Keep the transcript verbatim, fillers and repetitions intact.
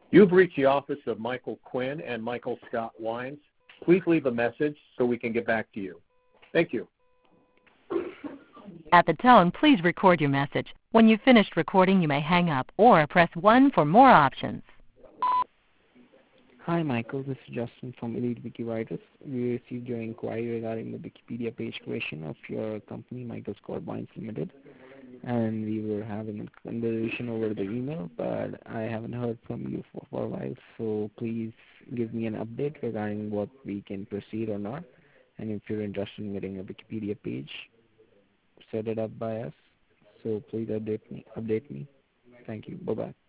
You've reached the office of Michael Quinn and Michael Scott Wines. Please leave a message so we can get back to you. Thank you. At the tone, please record your message. When you've finished recording, you may hang up or press one for more options. Hi, Michael. This is Justin from Elite Wikiviters. We received your inquiry regarding the Wikipedia page creation of your company, Michael Scott Wines Limited, and we were having a conversation over the email, but I haven't heard from you for, for a while, so please give me an update regarding what we can proceed or not, and if you're interested in getting a Wikipedia page, set it up by us, so please update me. Update me. Thank you. Bye-bye.